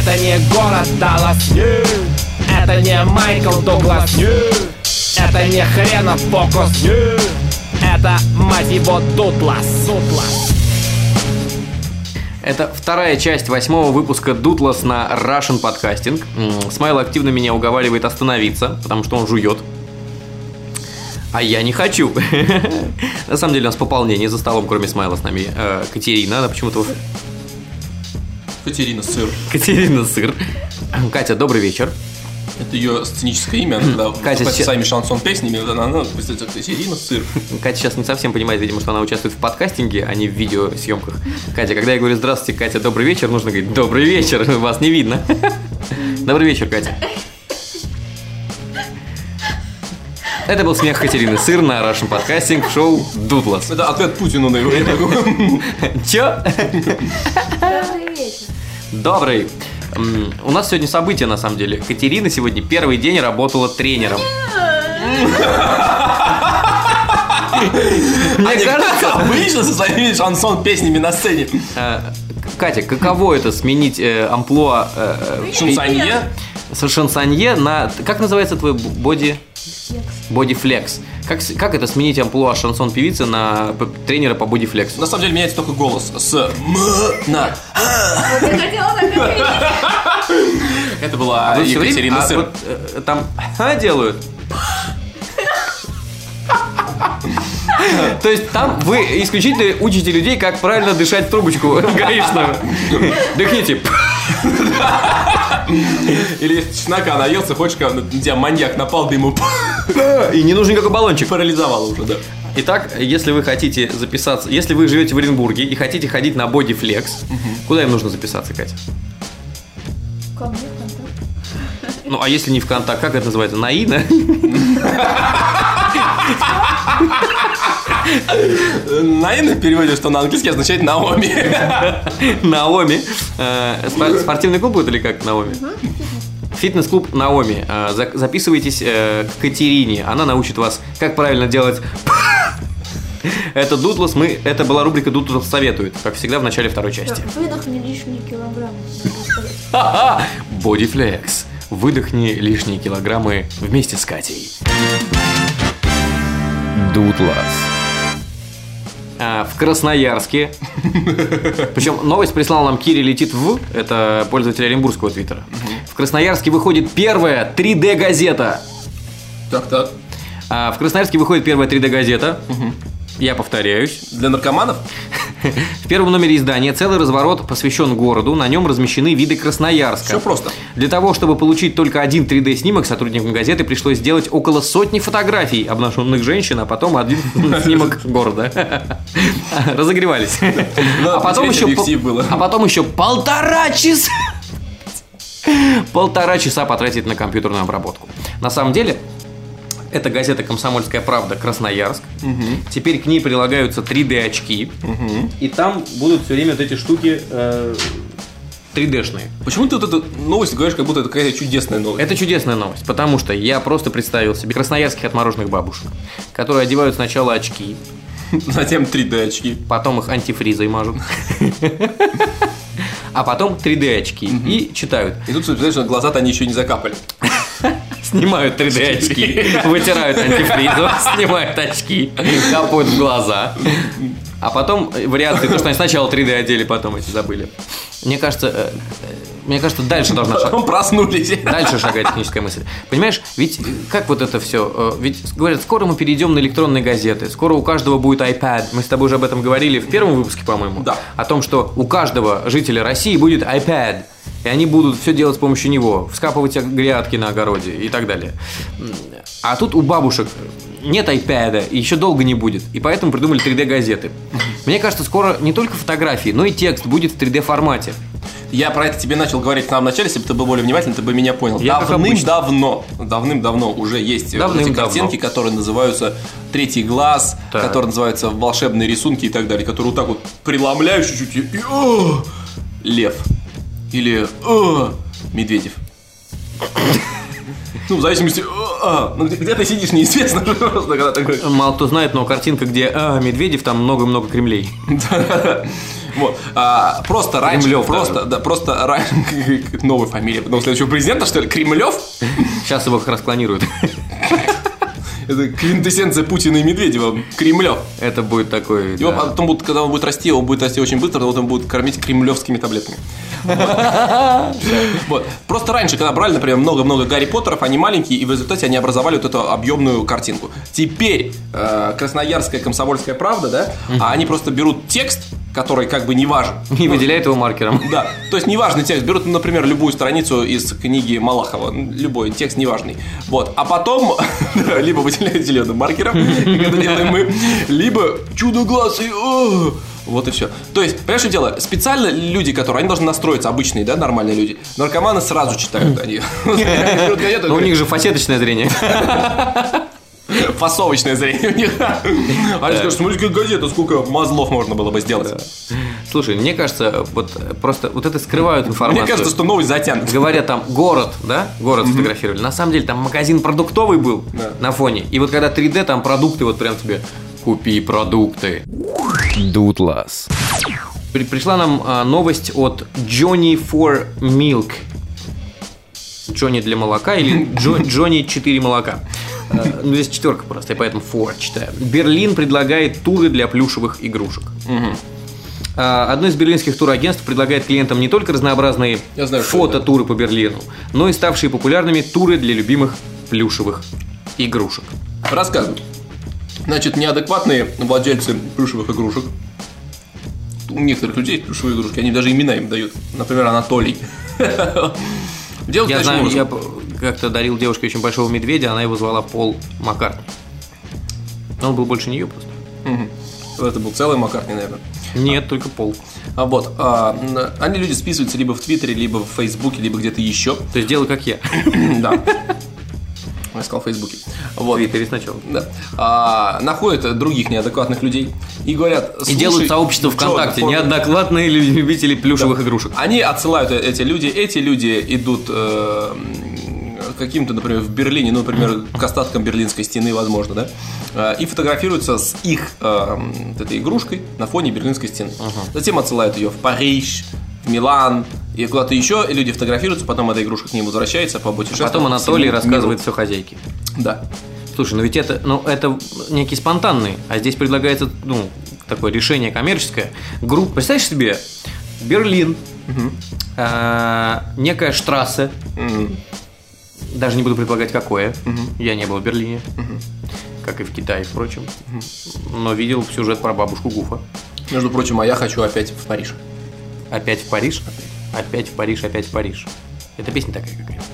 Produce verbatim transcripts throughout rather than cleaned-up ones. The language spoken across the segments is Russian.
Это не город Даллас, нет. Это не Майкл Дуглас, нет. Это не хренов фокус, нет. Это, мать его, Дутлас, Дутлас. Это вторая часть восьмого выпуска Дутлас на Russian Podcasting. Смайл активно меня уговаривает остановиться, потому что он жует. А я не хочу. На самом деле у нас пополнение за столом, кроме Смайла с нами. Катерина, она почему-то... Катерина Сыр. Катерина Сыр. Катя, добрый вечер. Это ее сценическое имя, когда Катя с сейчас... своими шансон-песнями, она, она представляется, Катерина Сыр. Катя сейчас не совсем понимает, видимо, что она участвует в подкастинге, а не в видеосъемках. Катя, когда я говорю «Здравствуйте, Катя, добрый вечер», нужно говорить «Добрый вечер», вас не видно. Добрый вечер, Катя. Это был смех Катерины Сыр на Russian Podcasting в шоу «Дутлас». Это ответ Путину на его. Чё? Добрый вечер. Добрый. У нас сегодня событие, на самом деле. Катерина сегодня первый день работала тренером. Мне кажется, обычно со своими шансон-песнями на сцене. Катя, каково это сменить амплуа шансонье? Шансонье на... Как называется твой боди... Бодифлекс. Как, как это сменить амплуа шансон-певицы на тренера по бодифлексу? На самом деле меняется только голос. С М на Вот я хотела так говорить. Это была Екатерина Сыр. А вот, э, там ха делают. То есть там вы исключительно учите людей, как правильно дышать в трубочку гаишную. Дыхните. Или если чеснока наелся, хочешь, когда на тебя маньяк напал, да ему и не нужен никакой баллончик. Парализовало уже, да. Итак, если вы хотите записаться, если вы живете в Оренбурге и хотите ходить на бодифлекс, угу. Куда им нужно записаться, Катя? Ко мне ВКонтакте. Ну, а если не ВКонтакт, как это называется? Наина? Наина в переводе, что на английский означает Наоми. Наоми. Спортивный клуб будет или как Наоми? Фитнес-клуб Наоми. Записывайтесь к Катерине. Она научит вас, как правильно делать. Это Дутлас. Мы... Это была рубрика «Дутлас советует», как всегда в начале второй части. Выдохни лишние килограммы. Бодифлекс. Выдохни лишние килограммы вместе с Катей. Дутлас. А, в Красноярске. Причем новость прислал нам Кири летит в. Это пользователь оренбургского твиттера. В Красноярске выходит первая три дэ газета. Так, так. А, в Красноярске выходит первая три дэ газета. Я повторяюсь. Для наркоманов? В первом номере издания целый разворот посвящен городу. На нем размещены виды Красноярска. Все просто. Для того, чтобы получить только один три дэ снимок, сотрудникам газеты пришлось сделать около сотни фотографий обнаженных женщин, а потом один снимок города. Разогревались. А потом еще а потом еще полтора часа полтора часа потратить на компьютерную обработку. На самом деле, это газета «Комсомольская правда», Красноярск. Угу. Теперь к ней прилагаются три дэ очки. Угу. И там будут все время вот эти штуки э, три дэ-шные. Почему ты вот эту новость говоришь, как будто это какая-то чудесная новость? Это чудесная новость, потому что я просто представил себе красноярских отмороженных бабушек, которые одевают сначала очки, затем три дэ очки, потом их антифризой мажут, а потом три дэ очки и читают. И тут, знаешь, глаза-то они еще не закапали. Снимают три дэ очки, вытирают антифризу, снимают очки, капают в глаза. А потом вариации, то, что они сначала три дэ одели, потом эти забыли. Мне кажется, мне кажется, дальше должна шагать. Потом проснулись. Дальше шагает техническая мысль. Понимаешь, ведь как вот это все? Ведь говорят, скоро мы перейдем на электронные газеты, скоро у каждого будет iPad. Мы с тобой уже об этом говорили в первом выпуске, по-моему. Да. О том, что у каждого жителя России будет iPad. И они будут все делать с помощью него, вскапывать грядки на огороде и так далее. А тут у бабушек нет iPad, и еще долго не будет. И поэтому придумали три дэ газеты. Мне кажется, скоро не только фотографии, но и текст будет в три дэ формате. Я про это тебе начал говорить в самом начале, если бы ты был более внимательный, ты бы меня понял. Я Давным-давно, давным-давно уже есть вот эти картинки, которые называются «Третий глаз», так. которые называются «Волшебные рисунки» и так далее, которые вот так вот преломляют чуть-чуть и о, лев. Или о, Медведев. Ну, в зависимости, а, ну, где ты сидишь, неизвестно просто, когда ты говоришь. Мало кто знает, но картинка, где а, Медведев, там много-много Кремлей. Вот. А, просто раньше, Кремлев просто, да, просто раньше, новая фамилия, потом следующего президента, что ли, Кремлев? Сейчас его как раз клонируют. Это квинтэссенция Путина и Медведева, Кремлев. Это будет такой... Его да. потом, будет, когда он будет расти, он будет расти очень быстро, потом он будет кормить кремлевскими таблетками. Вот. Просто раньше, когда брали, например, много-много Гарри Поттеров, они маленькие, и в результате они образовали вот эту объемную картинку. Теперь э, Красноярская комсомольская правда, да, а они просто берут текст, который как бы не важен. И выделяют его маркером. Да, то есть неважный текст. Берут, например, любую страницу из книги Малахова. Любой текст неважный. Вот. А потом либо выделяют зеленым маркером, как это делаем мы, либо чудо-глазый. Вот и все. То есть, понимаешь, что дело? Специально люди, которые, они должны настроиться, обычные, да, нормальные люди. Наркоманы сразу читают они. Но у них же фасеточное зрение. Фасовочное зрение у них. Они скажут, смотрите, как газета, сколько мазлов можно было бы сделать. Слушай, мне кажется, вот просто вот это скрывают информацию. Мне кажется, что новость затянут. Говорят, там город, да, город сфотографировали. На самом деле там магазин продуктовый был на фоне. И вот когда три дэ, там продукты вот прям тебе купи продукты. Дутлас. Пришла нам а, новость от Johnny for Milk. Джонни для молока или Джо, Джонни четыре молока. А, ну, здесь четверка просто, я поэтому for читаю. Берлин предлагает туры для плюшевых игрушек. Угу. А, одно из берлинских турагентств предлагает клиентам не только разнообразные знаю, фототуры по Берлину, но и ставшие популярными туры для любимых плюшевых игрушек. Рассказывай. Значит, неадекватные владельцы плюшевых игрушек, у некоторых людей плюшевые игрушки, они даже имена им дают. Например, Анатолий. Делать я знаю, я как-то дарил девушке очень большого медведя, она его звала Пол Маккартни. Но он был больше нее просто. Угу. Это был целый Маккартни, наверное. Нет, а. только Пол. А вот, а, они люди списываются либо в Твиттере, либо в Фейсбуке, либо где-то еще. То есть делай как я. Да. Я сказал в Фейсбуке. Вот. Твиттере сначала. Да. А, находят других неадекватных людей и говорят... И делают сообщество ВКонтакте. Джон, неадекватные любители плюшевых да. игрушек. Они отсылают эти люди. Эти люди идут э, каким-то, например, в Берлине, ну, например, к остаткам Берлинской стены, возможно, да, э, и фотографируются с их э, этой игрушкой на фоне Берлинской стены. Uh-huh. Затем отсылают ее в Париж, в Милан и куда-то еще, и люди фотографируются, потом эта игрушка к ним возвращается по путешествию. Потом Анатолий рассказывает все хозяйке. Да. Слушай, ну ведь это, ну, это некий спонтанный, а здесь предлагается, ну, такое решение коммерческое. Группа, представляешь себе, Берлин, угу. э, некая штрассе, угу. даже не буду предполагать, какое, угу. я не был в Берлине, угу. как и в Китае, впрочем, угу. но видел сюжет про бабушку Гуфа. Между прочим, а я хочу опять в Париж. Опять в Париж? Опять в Париж, опять в Париж. Это песня такая какая-то.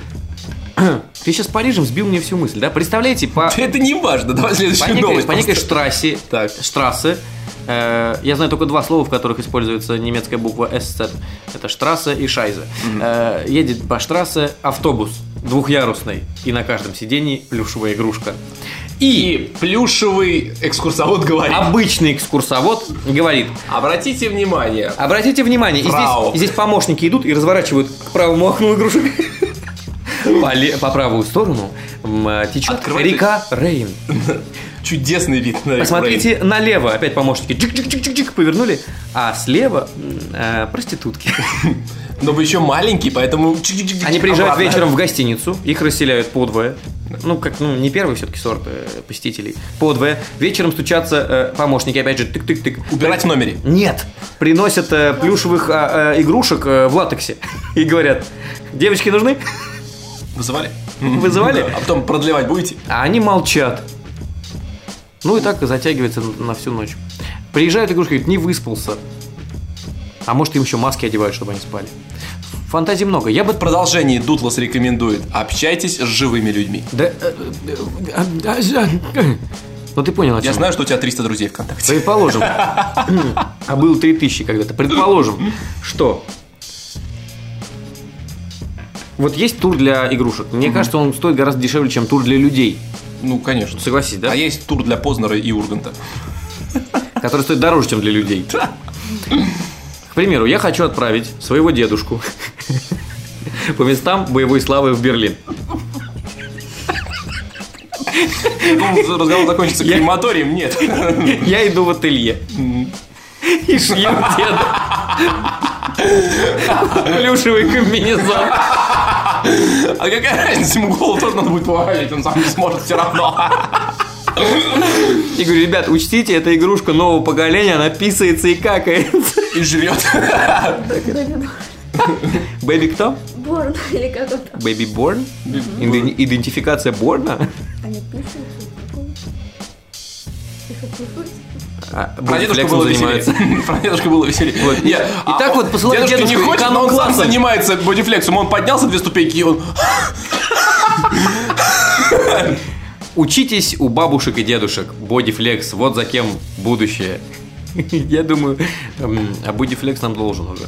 Ты сейчас с Парижем сбил мне всю мысль, да? Представляете, по... Это не важно, давай следующую по некой, новость. По некой штрассе, так. штрассе, э, я знаю только два слова, в которых используется немецкая буква эс зет. Это штрассе и шайзе. Mm-hmm. э, Едет по штрассе автобус двухъярусный, и на каждом сидении плюшевая игрушка. И, и плюшевый экскурсовод говорит. Обычный экскурсовод говорит: обратите внимание. Обратите внимание. И здесь, и здесь помощники идут и разворачивают к правому окну игрушек. По, по правую сторону течет Открывайте. Река Рейн. Чудесный вид на реку Посмотрите Рейн. Налево. Опять помощники чик-чик-чик-чик повернули. А слева э, проститутки. Но вы еще маленькие, поэтому... Они приезжают обратно. Вечером в гостиницу, их расселяют подвое. Ну, как, ну, не первый все-таки сорт э, посетителей. Подвое. Вечером стучатся э, помощники, опять же, тык-тык-тык. Убирать в номере? Нет. Приносят э, плюшевых э, э, игрушек э, в латексе. И говорят: девочки нужны? Вызывали? Вызывали? А потом продлевать будете? А они молчат. Ну и так затягивается на всю ночь. Приезжают игрушки, говорят: не выспался. А может, им еще маски одевают, чтобы они спали. Фантазий много. Я бы... В продолжении Дутлас рекомендует: общайтесь с живыми людьми. Да... Ну ты понял, о чем. Я знаю, что у тебя триста друзей ВКонтакте. Предположим. А было три тысячи когда-то. Предположим, что... Вот есть тур для игрушек. Мне угу. кажется, он стоит гораздо дешевле, чем тур для людей. Ну, конечно. Согласись, да? А есть тур для Познера и Урганта, который стоит дороже, чем для людей. К примеру, я хочу отправить своего дедушку по местам боевой славы в Берлин. Разговор закончится крематорием? Нет. Я иду в ателье. И шьют деда плюшевый комбинезон. А какая разница, ему голову тоже надо будет повалить, он сам не сможет все равно. И говорю, ребят, учтите, это игрушка нового поколения, она писается и какает. И жрет. Бэби кто? Борн или как он там? Бэби Борн? Идентификация Борна? Они пишут. Про дедушку было веселее. Про дедушку было веселее. И так вот посылает дедушка не хочет, но он сам занимается бодифлексом. Он поднялся две ступеньки, и он... Учитесь у бабушек и дедушек. Бодифлекс, вот за кем будущее. Я думаю, а бодифлекс нам должен уже.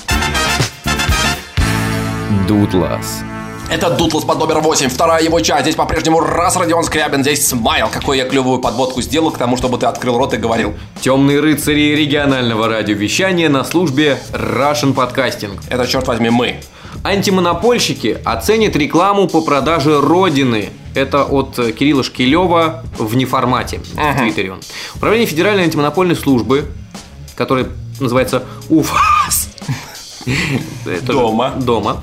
Дутлас. Это Дутлас под номер восемь, вторая его часть. Здесь по-прежнему раз Родион Скрябин, здесь Смайл. Какую я клевую подводку сделал к тому, чтобы ты открыл рот и говорил. Темные рыцари регионального радиовещания на службе Russian Podcasting. Это, черт возьми, мы. Антимонопольщики оценят рекламу по продаже Родины. Это от Кирилла Шкилева в неформате. Uh-huh. В Твиттере он. Управление Федеральной антимонопольной службы, которое называется УФАС. Дома. Дома.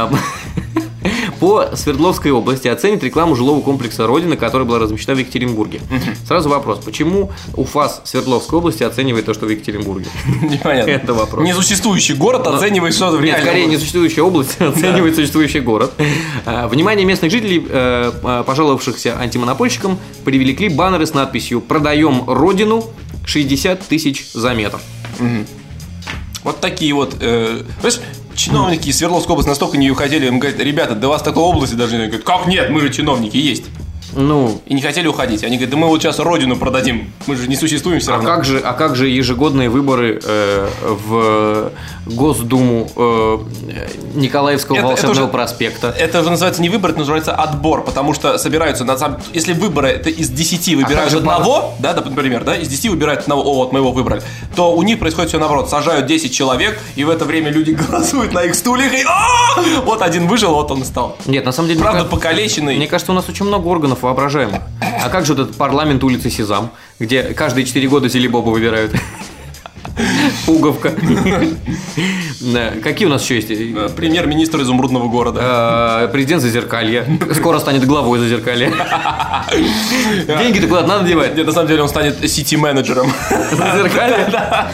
По Свердловской области оценит рекламу жилого комплекса «Родина», которая была размещена в Екатеринбурге. Uh-huh. Сразу вопрос, почему УФАС Свердловской области оценивает то, что в Екатеринбурге? Непонятно. Это вопрос. Несуществующий город Но... оценивает что-то в Нет, скорее области. Несуществующая область оценивает существующий город. Внимание местных жителей, пожаловавшихся антимонопольщикам, привлекли баннеры с надписью «Продаем Родину, шестьдесят тысяч за метр». Угу. Вот такие вот, э, знаешь, чиновники из Свердловской области настолько не уходили, им говорят, ребята, да вас такой области даже нет. Говорят, как нет, мы же чиновники, есть. Ну, и не хотели уходить. Они говорят, да мы вот сейчас Родину продадим, мы же не существуем все а равно. Как же, а как же ежегодные выборы э, в Госдуму э, Николаевского это, волшебного это уже, проспекта? Это уже называется не выбор, это называется отбор, потому что собираются, на самом, если выборы это из десяти выбирают а одного, да, например, да, из десяти выбирают одного, о, вот мы его выбрали, то у них происходит все наоборот, сажают десять человек, и в это время люди голосуют на их стульях, и а-а-а! Вот один выжил, вот он и стал. Нет, на самом деле, правда, мне, покалеченный. Мне кажется, у нас очень много органов воображаемых. А как же вот этот парламент улицы Сезам, где каждые четыре года Зелебоба выбирают? Пуговка. Какие у нас еще есть? Премьер-министр изумрудного города. Президент Зазеркалья. Скоро станет главой Зазеркалья. Деньги-то куда-то надо девать. Нет, на самом деле он станет сити-менеджером Зазеркалья.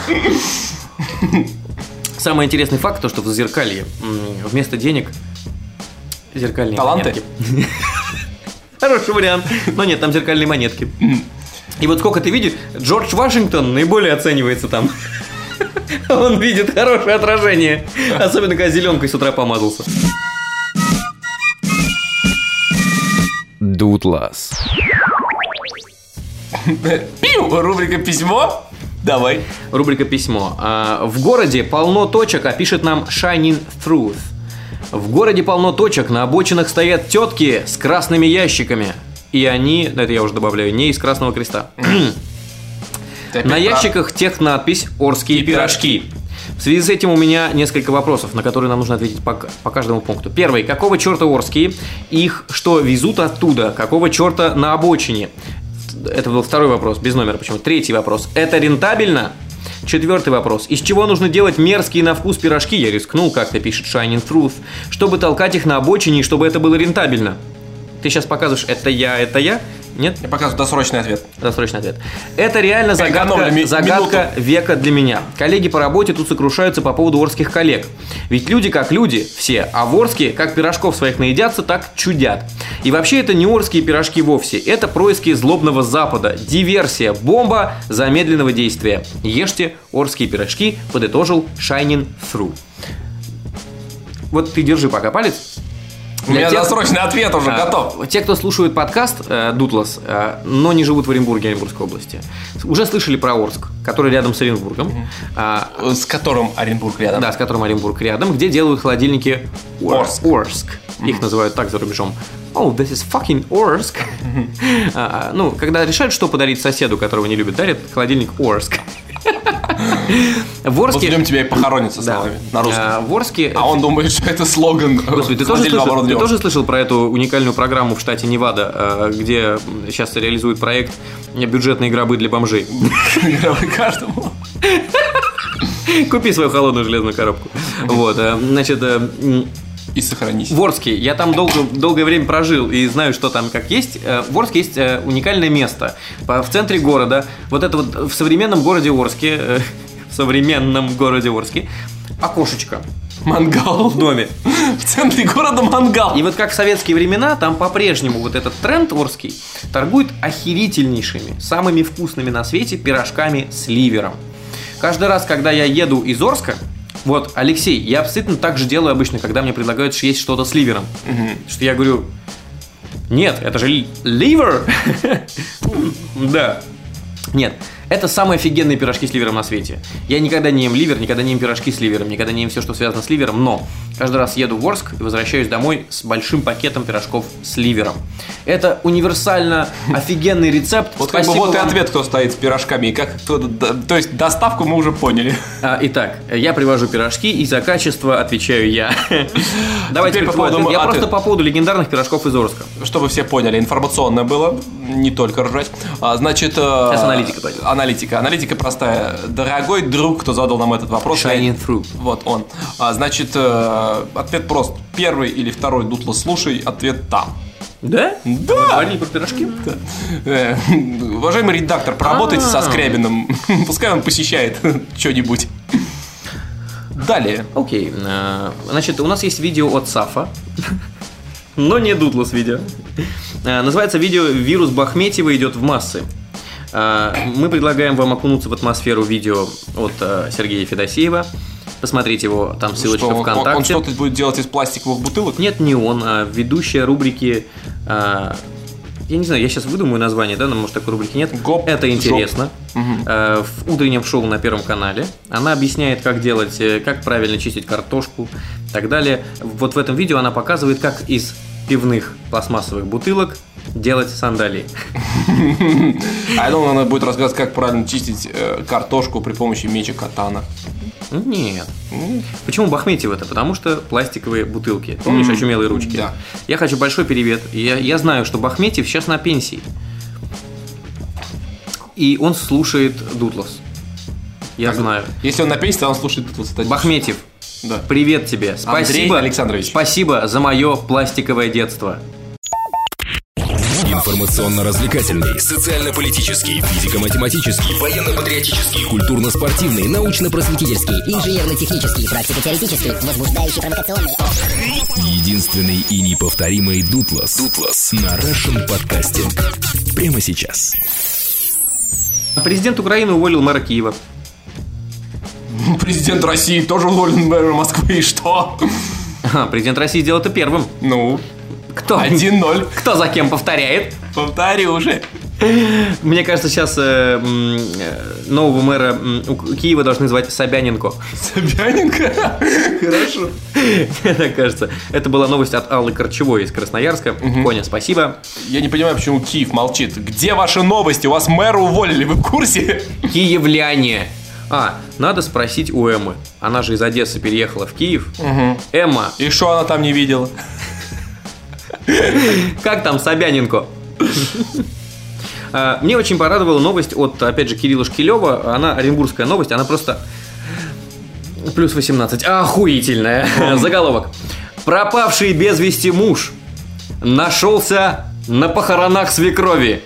Самый интересный факт, то, что в Зазеркалье вместо денег зеркальные таланты. Монетки. Хороший вариант. Но нет, там зеркальные монетки. И вот сколько ты видишь, Джордж Вашингтон наиболее оценивается там. Он видит хорошее отражение. Особенно, когда зеленкой с утра помазался. Дутлас. Рубрика «Письмо». Давай. Рубрика «Письмо». В городе полно точек, а пишет нам Shining Truth. В городе полно точек, на обочинах стоят тетки с красными ящиками. И они, это я уже добавляю, не из Красного Креста. На ящиках технадпись «Орские пирожки». В связи с этим у меня несколько вопросов, на которые нам нужно ответить по, по каждому пункту. Первый. Какого черта Орские? Их что, везут оттуда? Какого черта на обочине? Это был второй вопрос, без номера почему. Третий вопрос. Это рентабельно? Четвертый вопрос. Из чего нужно делать мерзкие на вкус пирожки? Я рискнул, как-то пишет Shining Truth, чтобы толкать их на обочине и чтобы это было рентабельно. Ты сейчас показываешь «это я, это я»? Нет? Я показываю досрочный ответ. Досрочный ответ. Это реально загадка, ми- загадка века для меня. Коллеги по работе тут сокрушаются по поводу орских коллег. Ведь люди как люди, все, а в Орске как пирожков своих наедятся, так чудят. И вообще это не орские пирожки вовсе. Это происки злобного Запада. Диверсия, бомба замедленного действия. Ешьте орские пирожки, подытожил Shining Through. Вот ты держи пока палец. У меня тех, досрочный ответ уже а, готов. Те, кто слушают подкаст э, Дутлас, э, но не живут в Оренбурге, Оренбургской области, уже слышали про Орск, который рядом с Оренбургом. Mm-hmm. А, с которым Оренбург рядом. Да, с которым Оренбург рядом, где делают холодильники Орск. Орск. Mm-hmm. Их называют так за рубежом. Oh, this is fucking Орск. Mm-hmm. а, ну, когда решают, что подарить соседу, которого не любят, дарят холодильник Орск. В Орске... Вот в нем тебя и похоронят со словами да. на русском. А, в Орске... А он думает, что это слоган. Господи, ты, тоже слышал, ты тоже слышал про эту уникальную программу в штате Невада, где сейчас реализуют проект «Бюджетные гробы для бомжей»? Гробы каждому. Купи свою холодную железную коробку. Вот, значит... И сохранись. В Орске. Я там долго, долгое время прожил и знаю, что там как есть. В Орске есть уникальное место. В центре города. Вот это вот в современном городе Орске. В современном городе Орске. Окошечко. Мангал. В доме. В центре города мангал. И вот как в советские времена, там по-прежнему вот этот тренд орский торгует охерительнейшими, самыми вкусными на свете пирожками с ливером. Каждый раз, когда я еду из Орска, вот, Алексей, я абсолютно так же делаю обычно, когда мне предлагают есть что-то с ливером. Угу. Что я говорю, нет, это же ливер. Да. Нет, это самые офигенные пирожки с ливером на свете. Я никогда не ем ливер, никогда не ем пирожки с ливером, никогда не ем все, что связано с ливером, но каждый раз еду в Орск и возвращаюсь домой с большим пакетом пирожков с ливером. Это универсально офигенный рецепт. Вот как бы вот и ответ, кто стоит с пирожками. Как, кто, то есть доставку мы уже поняли. А, итак, я привожу пирожки, и за качество отвечаю я. Давайте по поводу, Я просто по поводу легендарных пирожков из Орска. Чтобы все поняли, информационное было, не только ржать. А, значит, сейчас аналитика пойдет. Аналитика. Аналитика простая. Дорогой друг, кто задал нам этот вопрос. Shining through. Вот он. А, значит, ответ прост. Первый или второй дутло слушай, ответ там. Да? Да! Они про пирожки? Да. Э, уважаемый редактор, поработайте со Скрябиным. Пускай он посещает что-нибудь. Далее. Окей. Значит, у нас есть видео от Сафа. Но не дутло с видео. Называется видео «Вирус Бахметьева идет в массы». Мы предлагаем вам окунуться в атмосферу видео от Сергея Федосеева. Посмотрите его, там ссылочка что, ВКонтакте. Он, он что-то будет делать из пластиковых бутылок? Нет, не он, а ведущая рубрики. А, я не знаю, я сейчас выдумаю название, да, но может такой рубрики нет. Гоп, это интересно. Угу. А, в утреннем шоу на Первом канале она объясняет, как делать, как правильно чистить картошку и так далее. Вот в этом видео она показывает, как из пивных пластмассовых бутылок делать сандалии. А я думал, она будет рассказывать, как правильно чистить картошку при помощи меча катана. Нет. Почему Бахметьев это? Потому что пластиковые бутылки. Помнишь, очумелые ручки? Да. Я хочу большой привет. Я, я знаю, что Бахметьев сейчас на пенсии. И он слушает Дутлас. Я так, знаю. Если он на пенсии, то он слушает Дутлас. Бахметьев, да. Привет тебе. Спасибо, Александрович. Спасибо за мое пластиковое детство. Информационно-развлекательный, социально-политический, физико-математический, военно-патриотический, культурно-спортивный, научно-просветительский, инженерно-технический, практико-теоретический, возбуждающий, провокационный. Единственный и неповторимый Дутлас. Дутлас на Russian Podcasting. Прямо сейчас. Президент Украины уволил мэра Киева. Президент России тоже уволил мэра Москвы, и что? А, президент России сделал это первым. Ну... Кто? один ноль. Кто за кем повторяет? Повтори уже. Мне кажется, сейчас э, э, нового мэра э, Киева должны звать Собяненко. Собяненко? Хорошо. Мне так кажется. Это была новость от Аллы Корчевой из Красноярска. Угу. Коня, спасибо. Я не понимаю, почему Киев молчит. Где ваши новости? У вас мэра уволили, вы в курсе? Киевляне. А, надо спросить у Эммы. Она же из Одессы переехала в Киев. Угу. Эмма. И что она там не видела? Как там Собяненко? Мне очень порадовала новость от, опять же, Кирилла Шкилева. Она оренбургская новость, она просто плюс восемнадцать. Охуительная. Заголовок. Пропавший без вести муж нашелся на похоронах свекрови.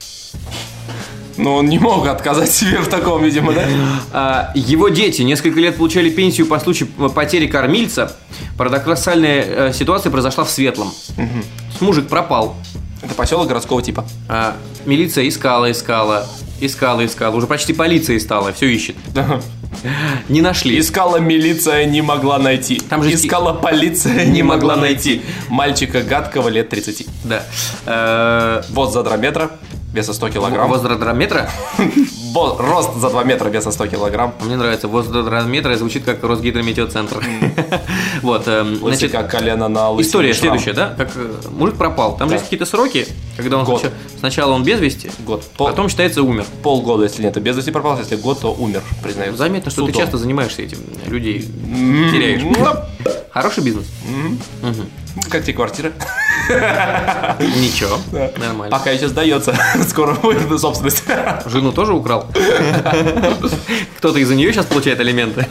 Но он не мог отказать себе в таком, видимо, да? Его дети несколько лет получали пенсию по случаю потери кормильца. Парадоксальная ситуация произошла в Светлом. Угу. Мужик пропал. Это поселок городского типа. А, милиция искала, искала, искала, искала. Уже почти полиция стала, все ищет. Не нашли. Искала милиция, не могла найти. Там же искала полиция, не могла найти. Мальчика гадкого лет тридцати. Да. Воз за два метра. Веса сто килограмм. Воз за два метра? Рост за два метра, веса сто килограмм. Мне нравится. Воз за два метра звучит как Росгидрометеоцентр. Вот. Значит, как колено на лысине. История следующая, да? Как мужик пропал. Там же есть какие-то сроки, когда он сначала он без вести, год. Потом считается умер. Полгода, если нет, без вести пропал, если год, то умер, признаю. Заметно, что ты часто занимаешься этим. Людей теряешь. Хороший бизнес. Как тебе квартира? Ничего, нормально. Пока еще сдается. Скоро будет собственность. Жену тоже украл? Кто-то из-за нее сейчас получает алименты?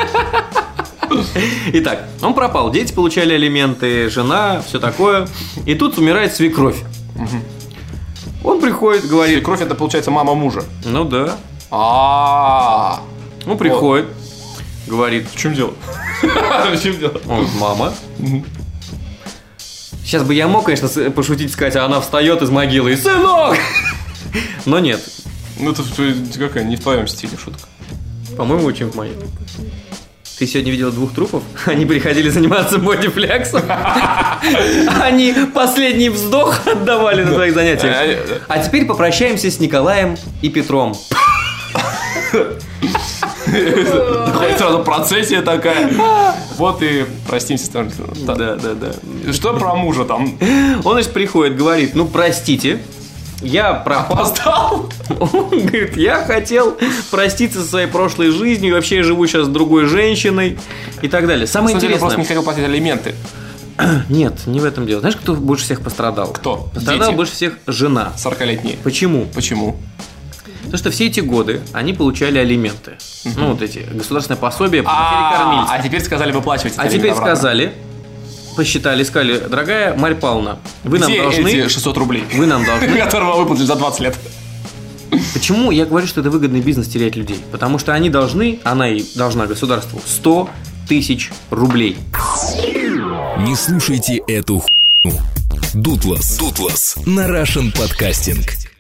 Итак, он пропал. Дети получали алименты, жена, все такое. И тут умирает свекровь. Он приходит, говорит... Свекровь — это, получается, мама мужа. Ну да. А-а-а. Ну, приходит, говорит... В чем дело? В чем дело? Он, мама. Сейчас бы я мог, конечно, пошутить, сказать, а она встает из могилы и «Сынок!» Но нет. Ну, это какая, не в твоем стиле шутка. По-моему, очень в моей. Ты сегодня видела двух трупов? Они приходили заниматься бодифлексом. Они последний вздох отдавали на твоих занятиях. А теперь попрощаемся с Николаем и Петром. Хоть сразу процессия такая. Вот и простимся. Да, да, да. Что про мужа там? Он лишь приходит, говорит, ну простите, я пропал. Он говорит, я хотел проститься со своей прошлой жизнью, вообще я живу сейчас с другой женщиной и так далее. Самое интересное... Я просто не хотел платить алименты. Нет, не в этом дело. Знаешь, кто больше всех пострадал? Кто? Пострадала Дети? больше всех жена. сорокалетние. Почему? Почему? Потому что все эти годы они получали алименты. Угу. Ну, вот эти государственные пособия по потере кормильца. А теперь сказали выплачивать. А теперь сказали, посчитали, сказали, дорогая Марья Павловна, вы нам Где должны... эти шестьсот рублей? Вы нам должны... Которого выплатили за двадцать лет. Почему я говорю, что это выгодный бизнес терять людей? Потому что они должны, она и должна государству сто тысяч рублей. Не слушайте эту хуйню. Дутлас. Дутлас на Russian Podcasting.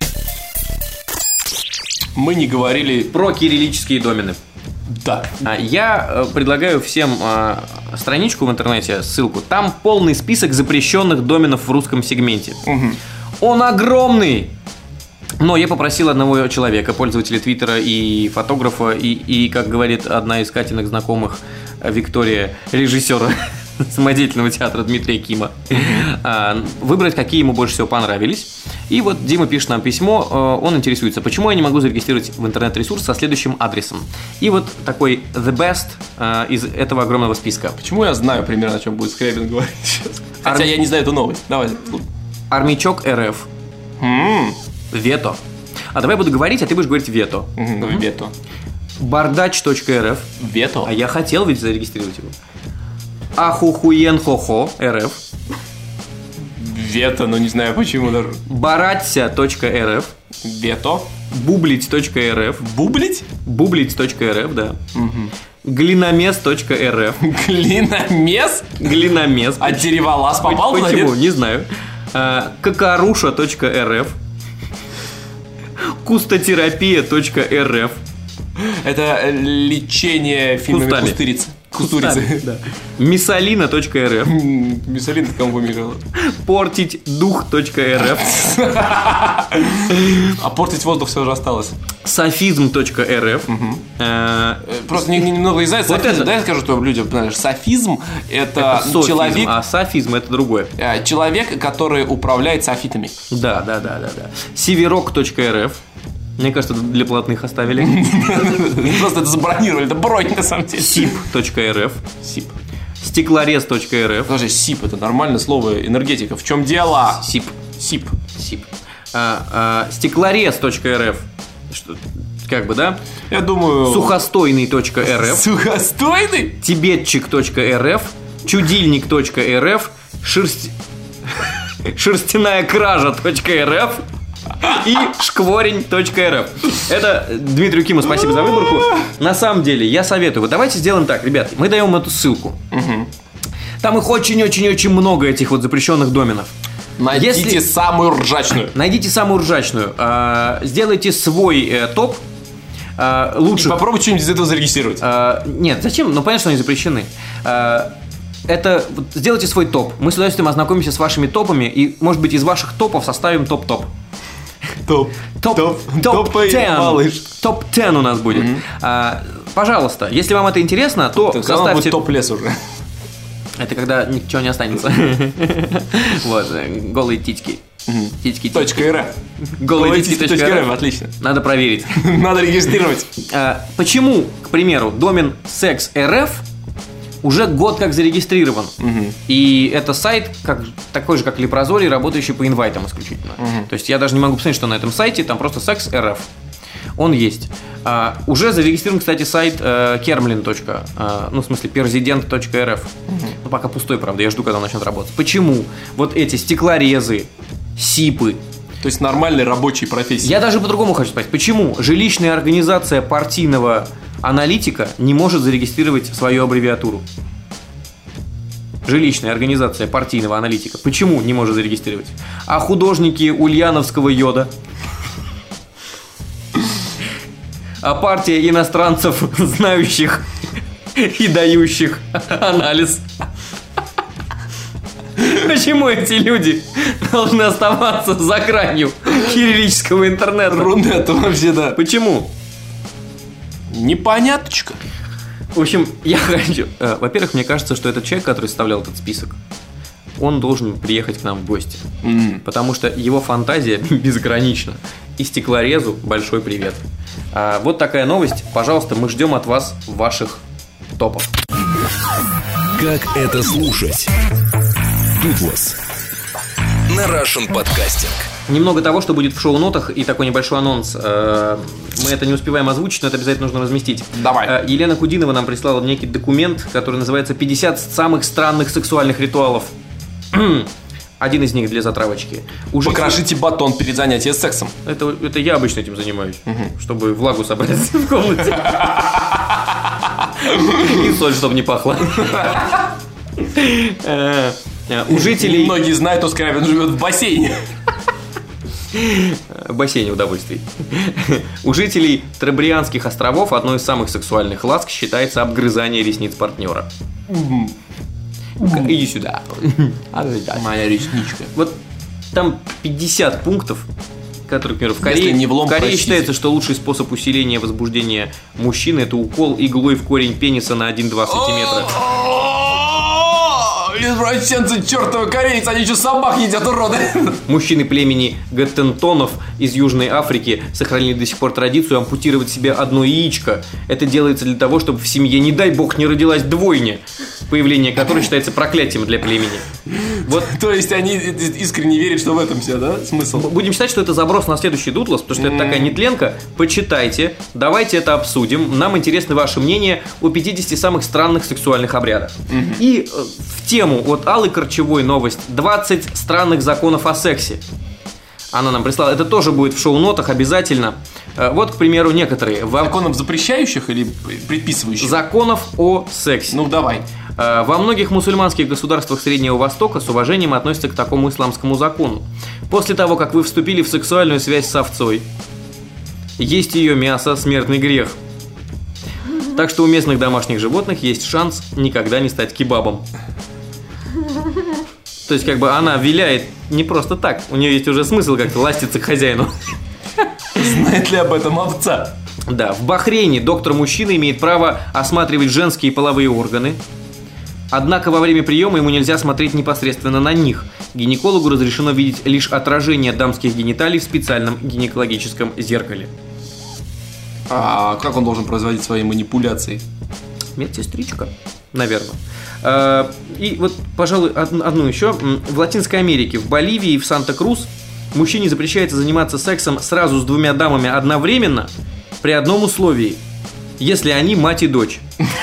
Мы не говорили про кириллические домены. Да. Я предлагаю всем страничку в интернете, ссылку. Там полный список запрещенных доменов в русском сегменте. Угу. Он огромный. Но я попросил одного человека, пользователя Твиттера и фотографа, и, и, как говорит одна из Катиных знакомых, Виктория, режиссера самодеятельного театра Дмитрия Кима, mm-hmm. выбрать, какие ему больше всего понравились. И вот Дима пишет нам письмо, он интересуется, почему я не могу зарегистрировать в интернет-ресурс со следующим адресом. И вот такой the best из этого огромного списка. Почему я знаю примерно, о чем будет Скрябин говорить сейчас? Хотя Ар... я не знаю эту новость. Давай. Армячок РФ. Mm. Вето. А давай я буду говорить, а ты будешь говорить вето. Mm-hmm. Mm-hmm. Вето. Бардач.рф. Вето. А я хотел ведь зарегистрировать его. Ахухуенхохо РФ. Вето, но не знаю почему даже. Баратся.рф. Вето. Бублить.рф. Бублить? Бублить.рф, да. Угу. Глиномес.рф. Глиномес? Глиномес. А дереволаз попал? Почему? Не знаю. Кокоруша.рф. Кустотерапия.рф. Это лечение фильмами кустурицы. Кустурицы. Да. Миссалина.рф. Миссалина кому помешала? Портить.дух.рф. А портить воздух все же осталось. Софизм.рф. Просто немного из-за софизм. Да, я скажу, что людям, знаешь, софизм это человек. А софизм это другое. Человек, который управляет софитами. Да, да, да, да, да. Сиверок.рф. Мне кажется, для платных оставили. Просто это забронировали, это бронь на самом деле. Сип.рф. Сип. Стеклорез.рф. Подожди, сип это нормальное слово, энергетика. В чем дело? Сип. Сип. Сип. Стеклорез.рф. Как бы, да? Я думаю... Сухостойный.рф. Сухостойный? Тибетчик.рф. Чудильник.рф. Шерсть... Шерстяная кража.рф. И шкворень.рф. Это Дмитрию Киму спасибо за выборку. На самом деле, я советую. Вот давайте сделаем так, ребят. Мы даем эту ссылку. Угу. Там их очень-очень-очень много, этих вот запрещенных доменов. Найдите Если... самую ржачную. Найдите самую ржачную. А, сделайте свой э, топ. А, лучше... И попробуйте что-нибудь из этого зарегистрировать. А, нет, зачем? Ну, понятно, что они запрещены. А, это вот, сделайте свой топ. Мы с удовольствием ознакомимся с вашими топами. И, может быть, из ваших топов составим топ-топ. Топ. Топ. Топ десять. Топ десять у нас будет. Mm-hmm. А, пожалуйста, если вам это интересно, то так составьте... будет топ-лес уже. Это когда ничего не останется. Вот, голые титьки. Титьки. Точка РФ. Голые титьки. Точка РФ, отлично. Надо проверить. Надо регистрировать. Почему, к примеру, домен секс.рф уже год как зарегистрирован. Угу. И это сайт как, такой же, как Лепрозорий, работающий по инвайтам исключительно. Угу. То есть я даже не могу посмотреть, что на этом сайте, там просто секс точка эр эф. Он есть. А, уже зарегистрирован, кстати, сайт э, кермлин. Э, ну, в смысле, перзидент точка эр эф. Угу. Ну, пока пустой, правда, я жду, когда он начнет работать. Почему вот эти стеклорезы, сипы, то есть нормальные рабочие профессии. Я даже по-другому хочу спросить. Почему жилищная организация партийного аналитика не может зарегистрировать свою аббревиатуру? Жилищная организация партийного аналитика. Почему не может зарегистрировать? А художники ульяновского йода? А партия иностранцев, знающих и дающих анализ? Почему эти люди должны оставаться за гранью кириллического интернета? Рунета вообще, да. Почему? Непоняточка. В общем, я хочу... Э, во-первых, мне кажется, что этот человек, который составлял этот список, он должен приехать к нам в гости. Mm. Потому что его фантазия безгранична. И стеклорезу большой привет. А, вот такая новость. Пожалуйста, мы ждем от вас ваших топов. Как это слушать? Дутлас на Russian Podcasting. Немного того, что будет в шоу-нотах, и такой небольшой анонс. Мы это не успеваем озвучить, но это обязательно нужно разместить. Давай. Елена Кудинова нам прислала некий документ, который называется «пятьдесят самых странных сексуальных ритуалов». Один из них для затравочки. Уже покрошите батон перед занятием сексом. Это, это я обычно этим занимаюсь, угу. чтобы влагу собрать в комнате. И соль, чтобы не пахло. У жителей... Многие знают, что Скрябин живет в бассейне. В бассейне удовольствий. У жителей Требрианских островов одной из самых сексуальных ласк считается обгрызание ресниц партнера. Иди сюда. Моя ресничка. Вот там пятьдесят пунктов, которые, например, в Корее, не влом, в Корее считается, что лучший способ усиления возбуждения мужчины — это укол иглой в корень пениса на один-два сантиметра. Извращенцы, чертовы корейцы, они еще собак едят, уроды. Мужчины племени Гаттентонов из Южной Африки сохранили до сих пор традицию ампутировать себе одно яичко. Это делается для того, чтобы в семье, не дай бог, не родилась двойня, появление которой считается проклятием для племени. Вот. То есть они искренне верят, что в этом все, да, смысл? Будем считать, что это заброс на следующий Дутлас, потому что mm. это такая нетленка. Почитайте, давайте это обсудим. Нам интересно ваше мнение о пятидесяти самых странных сексуальных обрядах. Mm-hmm. И в тему от Аллы Корчевой новость: двадцать странных законов о сексе. Она нам прислала. Это тоже будет в шоу-нотах обязательно. Вот, к примеру, некоторые. Законов запрещающих или предписывающих? Законов о сексе. Ну, давай. Во многих мусульманских государствах Среднего Востока с уважением относятся к такому исламскому закону. После того, как вы вступили в сексуальную связь с овцой, есть ее мясо – смертный грех. Так что у местных домашних животных есть шанс никогда не стать кебабом. То есть, как бы она виляет не просто так. У нее есть уже смысл как-то ластиться к хозяину. Знает ли об этом овца? Да, в Бахрейне доктор-мужчина имеет право осматривать женские половые органы. Однако во время приема ему нельзя смотреть непосредственно на них. Гинекологу разрешено видеть лишь отражение дамских гениталий в специальном гинекологическом зеркале. А как он должен производить свои манипуляции? Медсестричка, наверное. И вот, пожалуй, одну еще. В Латинской Америке, в Боливии и в Санта-Крус мужчине запрещается заниматься сексом сразу с двумя дамами одновременно при одном условии: если они мать и дочь.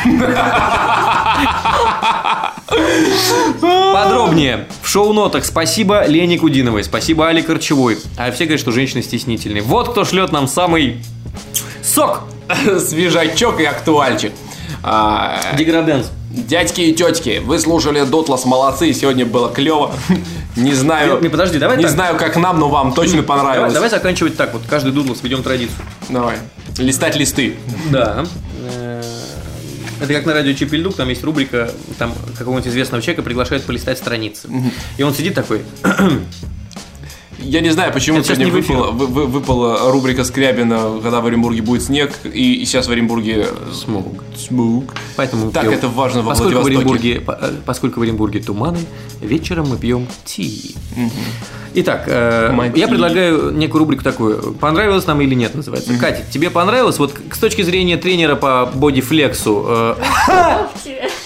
Подробнее в шоу-нотах. Спасибо Лене Кудиновой, спасибо Али Корчевой. А все говорят, что женщины стеснительные. Вот кто шлет нам самый сок, свежачок и актуальчик. Деграденс. Дядьки и тетки, вы слушали Дутлас, молодцы, сегодня было клево. Не знаю, не, подожди, давай не так. знаю, как нам, но вам точно понравилось. Давай, давай заканчивать так вот, каждый Дутлас ведем традицию. Давай, листать листы. Да. Это как на радио Чипильдук, там есть рубрика, там какого-нибудь известного человека приглашают полистать страницы. И он сидит такой... Я не знаю, почему сегодня не выпала, вы, вы, выпала рубрика Скрябина, когда в Оренбурге будет снег, и, и сейчас в Оренбурге смог. Смог. Поэтому так пьем. Это важно во поскольку Владивостоке. В Оренбурге, поскольку в Оренбурге туманы, вечером мы пьем ти. Угу. Итак, э, я предлагаю некую рубрику такую. Понравилось нам или нет, называется. Угу. Катя, тебе понравилось? Вот с точки зрения тренера по бодифлексу... Э,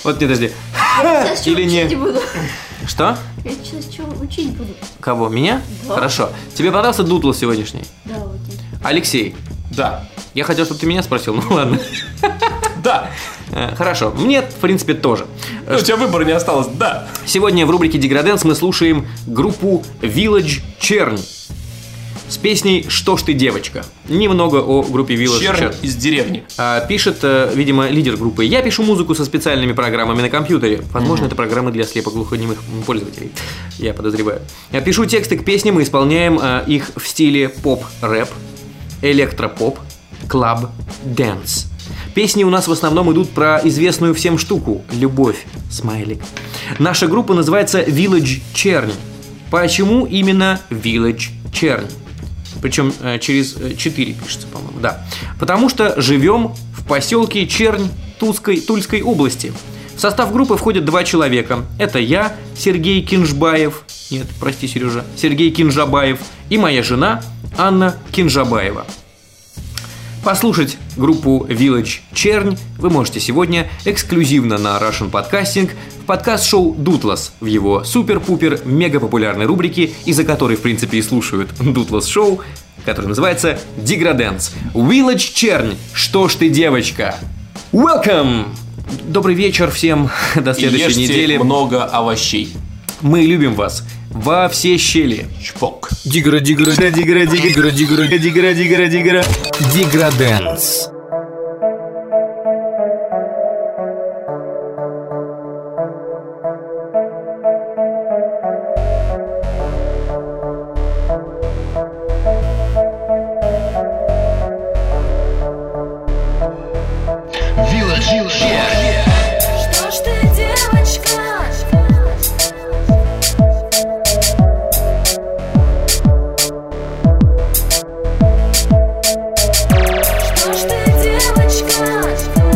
Вот не подожди. Я сейчас Или не? учить буду. Что? Я сейчас что учить буду. Кого? Меня? Да. Хорошо. Тебе понравился Дутлас сегодняшний? Да, очень. Алексей, Да. я хотел, чтобы ты меня спросил, ну ладно. Да. Хорошо, мне, в принципе, тоже. Ну, у тебя выбора не осталось, да. Сегодня в рубрике Деграденс мы слушаем группу Village Чернь с песней «Что ж ты, девочка?». Немного о группе Village Чернь Чернь. из деревни. А, пишет, видимо, лидер группы. Я пишу музыку со специальными программами на компьютере. Возможно, mm-hmm. это программы для слепоглухонемых пользователей. Я подозреваю. Я пишу тексты к песням и исполняем а, их в стиле поп-рэп, электропоп, клаб, дэнс. Песни у нас в основном идут про известную всем штуку – любовь, смайлик. Наша группа называется Village Чернь. Почему именно Village Чернь? Причем э, через четыре пишется, по-моему, да. Потому что живем в поселке Чернь Тульской, Тульской области. В состав группы входят два человека. Это я, Сергей Кинжбаев. Нет, прости, Сережа. Сергей Кинжабаев. И моя жена Анна Кинжабаева. Послушать группу Village Чернь вы можете сегодня эксклюзивно на Russian Podcasting в подкаст-шоу «Дутлас» в его супер-пупер мега-популярной рубрике, из-за которой, в принципе, и слушают Дутлас Шоу, который называется «Деграденс». Village Чернь, что ж ты, девочка? Welcome! Добрый вечер всем, до следующей Ешьте недели. Много овощей. Мы любим вас во все щели. Чпок. Дигра, дигра, дигра, дигра, дигра, дигра, дигра, дигра, дигра. Деграденс. Что ж ты, девочка? Что ж ты, девочка?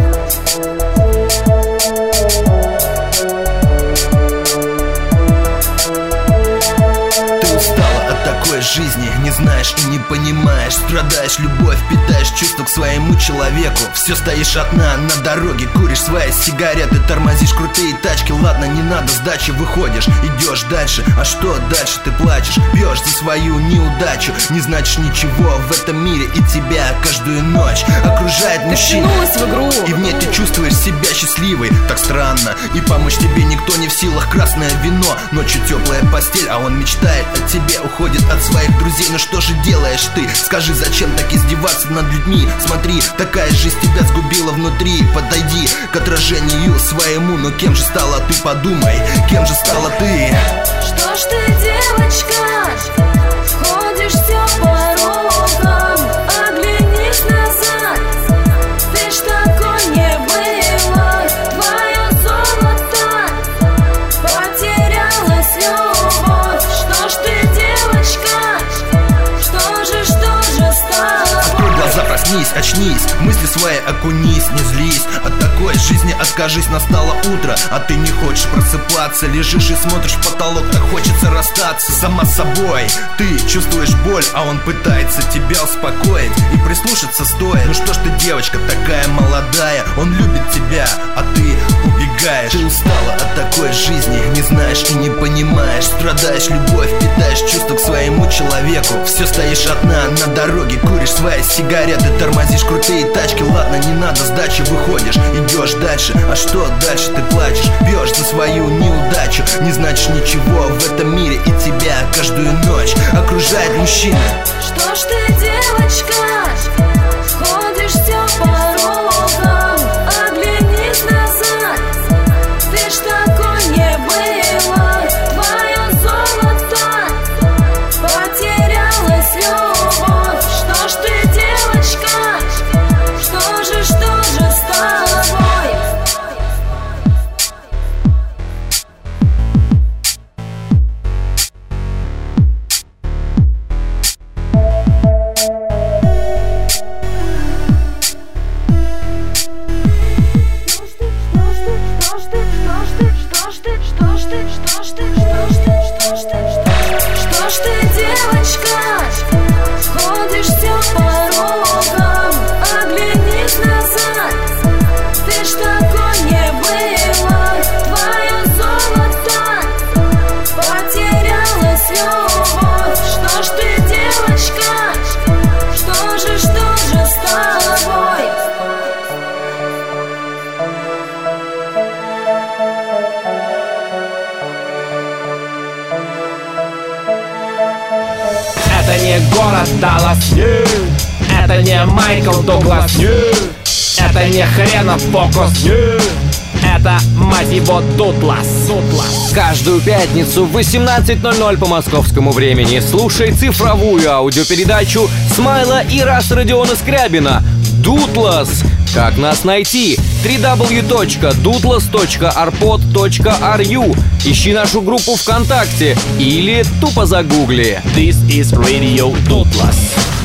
Ты устала от такой жизни, не знаешь и не понимаешь. Страдаешь, любовь питаешь, чувства к своему человеку. Все стоишь одна на дороге, куришь свои сигареты, тормозишь крутые тачки. Ладно, не надо сдачи, выходишь, идешь дальше. А что дальше? Ты плачешь, пьешь за свою неудачу. Не значишь ничего в этом мире, и тебя каждую ночь окружает мужчина. в игру. И в ней ты чувствуешь себя счастливой. Так странно, и помочь тебе никто не в силах. Красное вино, ночью теплая постель, а он мечтает о тебе, уходит от своих друзей. Ну что же делаешь ты? Скажи, зачем так издеваться над людьми? Смотри, такая жизнь тебя сгубила внутри. Подойди к отражению своему. Но кем же стала ты, подумай, кем же стала ты? Что ж ты, девочка? Ходишь все по рукам. Оглянись назад. Ты ж такой не была. Твое золото потерялась любовь. Что ж ты, девочка? Что же, что же с тобой? Глаза проснись, очнись, мысли свои окунись, не злись. От такой жизни откажись, настало утро, а ты не хочешь просыпаться. Лежишь и смотришь в потолок, так хочется расстаться. Сама с собой, ты чувствуешь боль, а он пытается тебя успокоить и прислушаться стоит. Ну что ж ты, девочка, такая молодая, он любит тебя, а ты убегаешь. Ты устала от такой жизни, не знаешь и не понимаешь. Страдаешь, любовь питаешь, чувства к своему человеку. Все стоишь одна на дороге, куришь свои сигареты, тормозишь крутые тачки. Ладно, не надо сдачи, выходишь, идешь дальше. А что дальше? Ты плачешь, пьешь за свою неудачу. Не значишь ничего в этом мире, и тебя каждую ночь окружает мужчина. Что ж ты, девочка? Ходишь все по рукам. Оглянись назад. Ты ж такой не была. Твое золото потерялась любовь. Что ж ты, девочка? Что же, что же с тобой? Это не город Даллас, нет. Это не Майкл Дуглас, нет. Это не хренов фокус, нет. Это, мать его, Дутлас, Дутлас. Каждую пятницу в восемнадцать ноль ноль по московскому времени слушай цифровую аудиопередачу Смайла и Рас Родиона Скрябина «Дутлас». Как нас найти? дабл ю дабл ю дабл ю точка дутлас точка арпод точка ру. Ищи нашу группу ВКонтакте или тупо загугли. This is Radio Дутлас.